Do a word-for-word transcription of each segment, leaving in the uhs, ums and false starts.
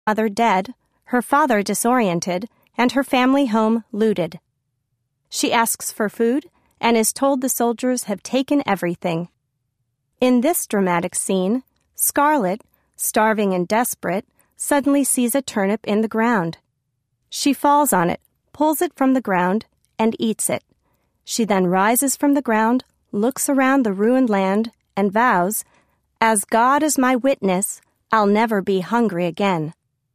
mother dead, her father disoriented, and her family home looted. She asks for food and is told the soldiers have taken everything. In this dramatic scene, Scarlett, starving and desperate, suddenly sees a turnip in the ground. She falls on it, pulls it from the ground, and eats it. She then rises from the ground, looks around the ruined land, and vows, "As God is my witness, I'll never be hungry again."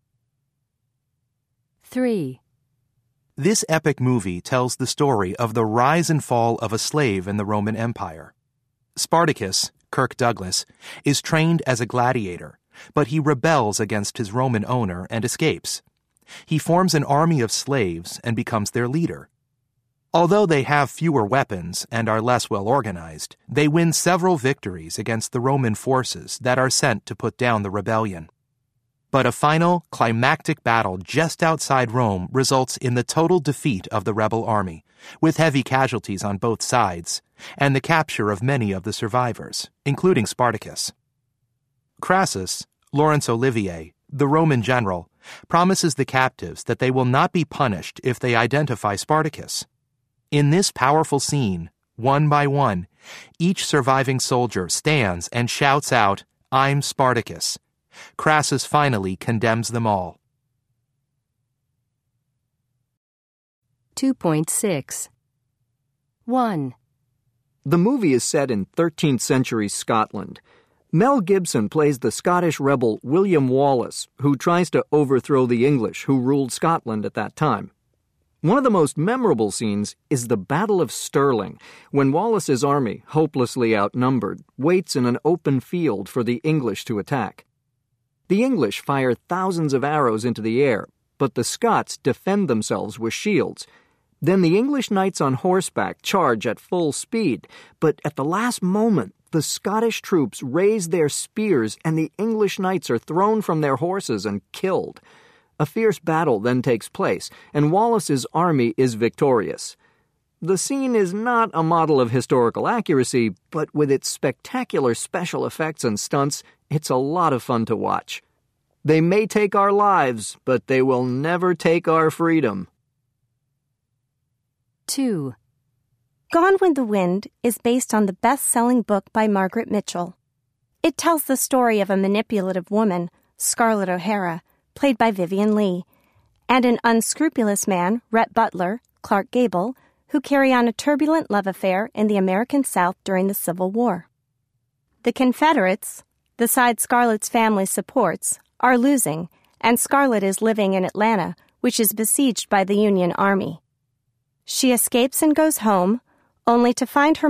three. This epic movie tells the story of the rise and fall of a slave in the Roman Empire. Spartacus, Kirk Douglas, is trained as a gladiator, but he rebels against his Roman owner and escapes. He forms an army of slaves and becomes their leader. Although they have fewer weapons and are less well organized, they win several victories against the Roman forces that are sent to put down the rebellion. But a final, climactic battle just outside Rome results in the total defeat of the rebel army, with heavy casualties on both sides, and the capture of many of the survivors, including Spartacus. Crassus, Laurence Olivier, the Roman general, promises the captives that they will not be punished if they identify Spartacus. In this powerful scene, one by one, each surviving soldier stands and shouts out, "I'm Spartacus." Crassus finally condemns them all. two point six. one. The movie is set in thirteenth century Scotland. Mel Gibson plays the Scottish rebel William Wallace, who tries to overthrow the English who ruled Scotland at that time. One of the most memorable scenes is the Battle of Stirling, when Wallace's army, hopelessly outnumbered, waits in an open field for the English to attack. The English fire thousands of arrows into the air, but the Scots defend themselves with shields. Then the English knights on horseback charge at full speed, but at the last moment, the Scottish troops raise their spears and the English knights are thrown from their horses and killed. A fierce battle then takes place, and Wallace's army is victorious. The scene is not a model of historical accuracy, but with its spectacular special effects and stunts, it's a lot of fun to watch. They may take our lives, but they will never take our freedom. two. Gone with the Wind is based on the best-selling book by Margaret Mitchell. It tells the story of a manipulative woman, Scarlett O'Hara, played by Vivien Leigh, and an unscrupulous man, Rhett Butler, Clark Gable, who carry on a turbulent love affair in the American South during the Civil War. The Confederates, the side Scarlett's family supports, are losing, and Scarlett is living in Atlanta, which is besieged by the Union Army. She escapes and goes home, only to find her